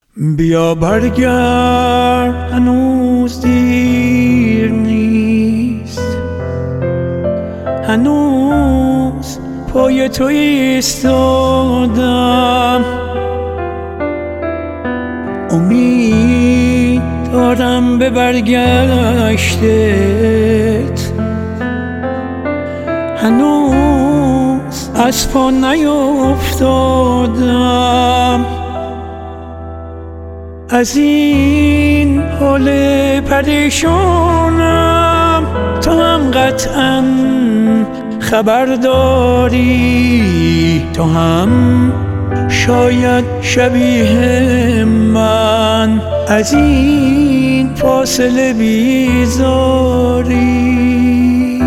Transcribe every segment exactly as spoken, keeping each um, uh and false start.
بیا برگرد، هنوز دیر نیست، هنوز پای تو ایستادم. امید دارم به برگشتت، هنوز از پا نیفتادم. از این حال پریشانم تو هم قطعاً خبر داری، تو هم شاید شبیه من از این فاصله بیزاری.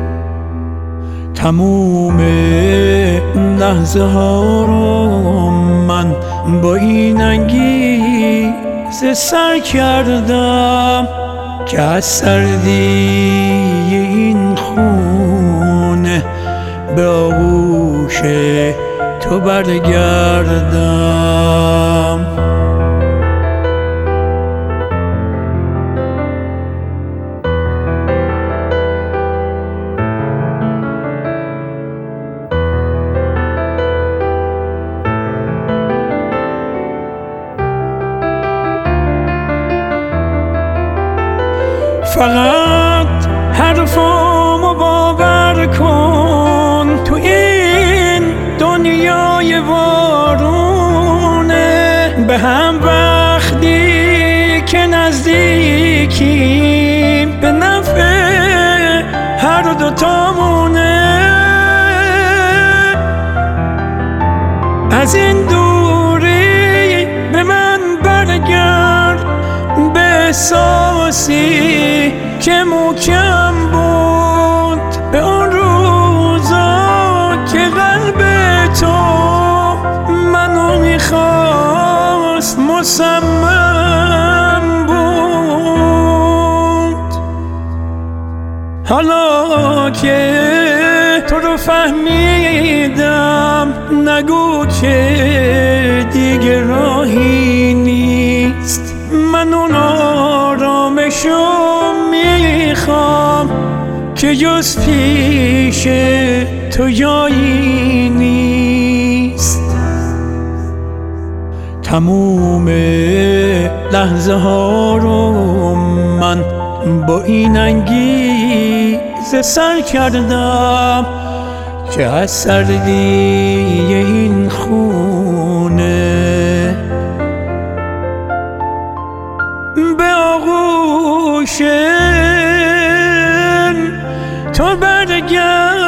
تموم لحظه ها رو من با این انگیزه سر کردم که از سردی این خونه به آغوش تو برگردم. فقط حرفامو باور کن، تو این دنیای وارونه به هم وقتی که نزدیکیم به نفع هر دوتامونه. از این دوری به من برگرد، به احساسی که محکم بود، به اون روزا که قلب تو منو میخواست مصمم بود. حالا که تو رو فهمیدم نگو که دیگه راهی نیست، من اون آرامشو میخوام که جز پیش تو جایی نیست. تموم لحظه ها رو من با این انگیزه سر کردم که از سردی این خونه به آغوش تو برگرد.